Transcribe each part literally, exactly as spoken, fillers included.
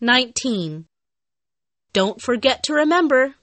nineteen. Don't forget to remember.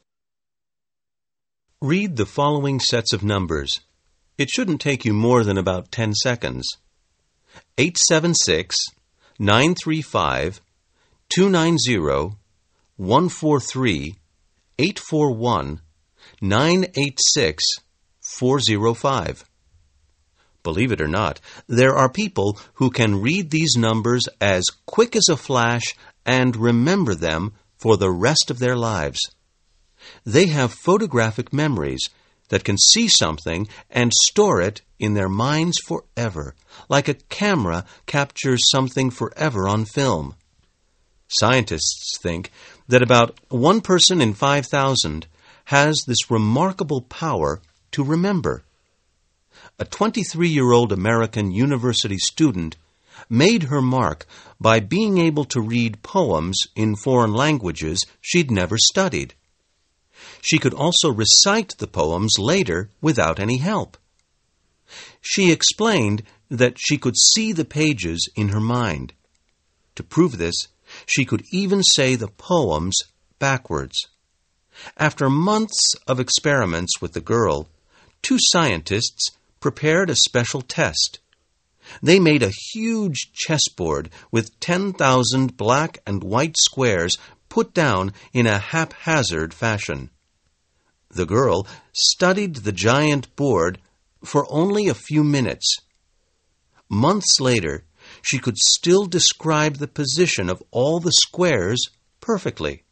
Read the following sets of numbers. It shouldn't take you more than about ten seconds. eight seven six, nine three five, two nine zero, one four three, eight four one, nine eight six, four zero five. Believe it or not, there are people who can read these numbers as quick as a flash and remember them for the rest of their lives. They have photographic memories that can see something and store it in their minds forever, like a camera captures something forever on film. Scientists think that about one person in five thousand has this remarkable power to remember. A twenty-three-year-old American university student made her mark by being able to read poems in foreign languages she'd never studied. She could also recite the poems later without any help. She explained that she could see the pages in her mind. To prove this, she could even say the poems backwards. After months of experiments with the girl, two scientists prepared a special test. They made a huge chessboard with ten thousand black and white squares put down in a haphazard fashion. The girl studied the giant board for only a few minutes. Months later, she could still describe the position of all the squares perfectly.